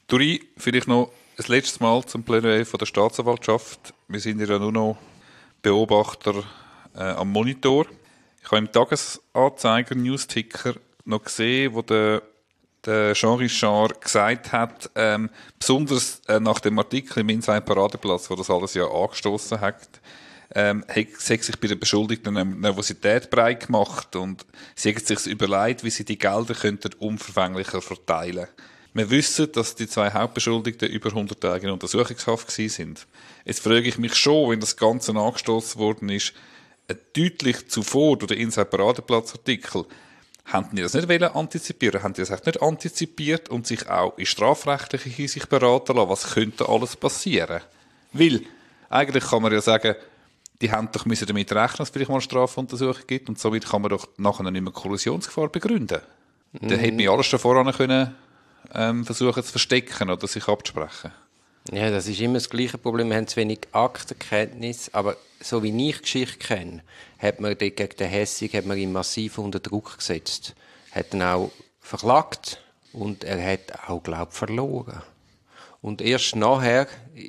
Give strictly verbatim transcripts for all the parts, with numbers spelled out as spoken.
Duri, vielleicht noch ein letztes Mal zum Plädoyer von der Staatsanwaltschaft. Wir sind ja nur noch Beobachter äh, am Monitor. Ich habe im Tagesanzeiger Newsticker noch gesehen, wo der, der Jean Richard gesagt hat, ähm, besonders äh, nach dem Artikel im Inside Paradeplatz, wo das alles ja angestoßen hat, ähm, hat sich bei den Beschuldigten eine Nervosität breit gemacht und sie haben sich überlegt, wie sie die Gelder könnten umfänglicher verteilen. Wir wissen, dass die zwei Hauptbeschuldigten über hundert Tage in Untersuchungshaft gewesen sind. Jetzt frage ich mich schon, wenn das Ganze angestoßen worden ist, deutlich zuvor durch den Inside Paradeplatz Artikel, haben die das nicht wollen antizipieren? Haben die das echt nicht antizipiert und sich auch in strafrechtlicher Hinsicht beraten lassen? Was könnte alles passieren? Weil, eigentlich kann man ja sagen, die haben doch müssen damit rechnen, dass es vielleicht mal eine Strafuntersuchung gibt und somit kann man doch nachher nicht mehr Kollusionsgefahr begründen. Mm. Dann hätte man alles schon voran können, ähm, versuchen zu verstecken oder sich abzusprechen. Ja, das ist immer das gleiche Problem. Wir haben zu wenig Aktenkenntnis, aber so wie ich Geschichte kenne, hat man gegen den Hessig hat man ihn massiv unter Druck gesetzt. Hat ihn auch verklagt und er hat auch, glaube ich, verloren. Und erst nachher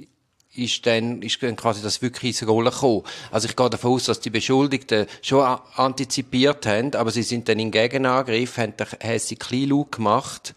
ist dann, ist dann quasi das wirklich ins Rollen gekommen. Also ich gehe davon aus, dass die Beschuldigten schon antizipiert haben, aber sie sind dann in Gegenangriff, haben den Hessig kleinlaut gemacht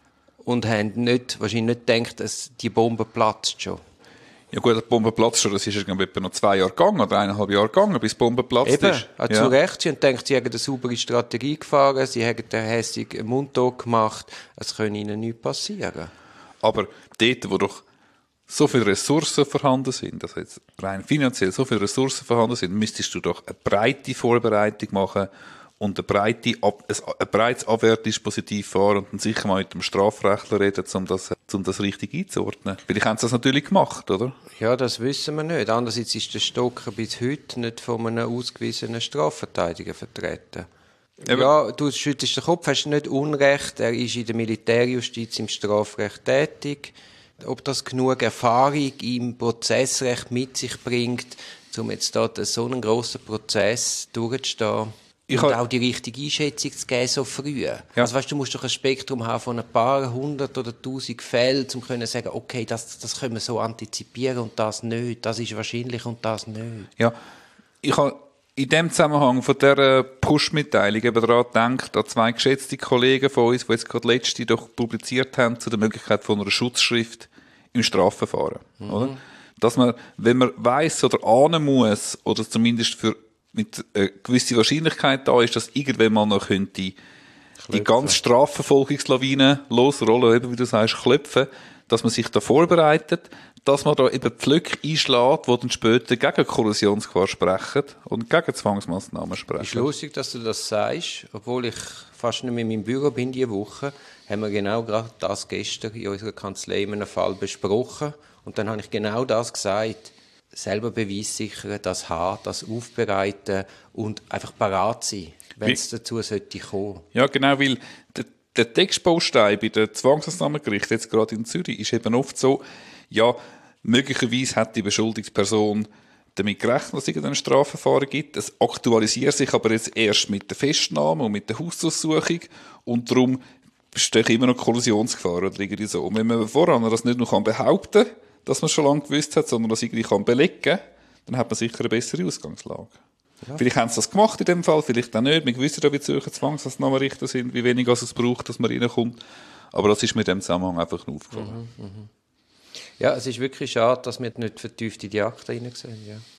und haben nicht, wahrscheinlich nicht gedacht, dass die Bombe platzt schon. Ja gut, die Bombe platzt schon, das ist irgendwie etwa noch zwei Jahre gegangen oder eineinhalb Jahre gegangen, bis die Bombe platzt Eben, ist. Eben, ja. Zu Recht. Sie haben gedacht, sie haben eine saubere Strategie gefahren, sie haben den Hessig mundtot gemacht, es kann ihnen nichts passieren. Aber dort, wo doch so viele Ressourcen vorhanden sind, also jetzt rein finanziell so viele Ressourcen vorhanden sind, müsstest du doch eine breite Vorbereitung machen und ein, breite, ein breites Abwehrdispositiv fahren und dann sicher mal mit dem Strafrechtler reden, um das, um das richtig einzuordnen. Vielleicht haben sie das natürlich gemacht, oder? Ja, das wissen wir nicht. Andererseits ist der Stocker bis heute nicht von einem ausgewiesenen Strafverteidiger vertreten. Eben. Ja, du schüttelst den Kopf, hast nicht Unrecht. Er ist in der Militärjustiz im Strafrecht tätig. Ob das genug Erfahrung im Prozessrecht mit sich bringt, um jetzt da so einen grossen Prozess durchzustehen. Ich und auch die richtige Einschätzung zu geben, so früh. Ja. Also weißt, du musst doch ein Spektrum haben von ein paar hundert oder tausend Fällen, um zu sagen, okay, das, das können wir so antizipieren und das nicht. Das ist wahrscheinlich und das nicht. Ja, ich habe in dem Zusammenhang von dieser Push-Mitteilung eben daran gedacht, an zwei geschätzte Kollegen von uns, die jetzt gerade letzte doch publiziert haben zu der Möglichkeit von einer Schutzschrift im Strafverfahren. Mhm. Oder? Dass man, wenn man weiss oder ahnen muss, oder zumindest für mit einer gewissen Wahrscheinlichkeit da ist, dass irgendwann mal noch könnte die ganze Strafverfolgungslawine losrollen, eben wie du sagst, klopfen, dass man sich da vorbereitet, dass man da eben Pflöcke einschlägt, die dann später gegen Kollisionsgefahr sprechen und gegen Zwangsmaßnahmen sprechen. Es ist lustig, dass du das sagst, obwohl ich fast nicht mehr in meinem Büro bin diese Woche, haben wir genau gerade das gestern in unserer Kanzlei in einem Fall besprochen und dann habe ich genau das gesagt. Selber Beweis sichern, das haben, das aufbereiten und einfach parat sein, wenn es dazu sollte kommen. Ja, genau, weil der, der Textbaustein bei den Zwangsmaßnahmengerichten, jetzt gerade in Zürich, ist eben oft so, ja, möglicherweise hat die beschuldigte Person damit gerechnet, dass es ein Strafverfahren gibt. Es aktualisiert sich aber jetzt erst mit der Festnahme und mit der Hausdurchsuchung und darum besteht immer noch Kollisionsgefahr oder irgendwie so. Und wenn man voran das nicht nur behaupten kann, dass man es schon lange gewusst hat, sondern das irgendwie kann belegen kann, dann hat man sicher eine bessere Ausgangslage. Ja. Vielleicht haben sie das gemacht in dem Fall, vielleicht auch nicht. Wir wissen ja, wie Zürcher Zwangsmaßnahmenrichter sind, wie wenig es braucht, dass man reinkommt. Aber das ist mir in dem Zusammenhang einfach nur aufgefallen. Mhm, mh. Ja, es ist wirklich schade, dass wir nicht vertieft in die Akte hineinsehen. Ja.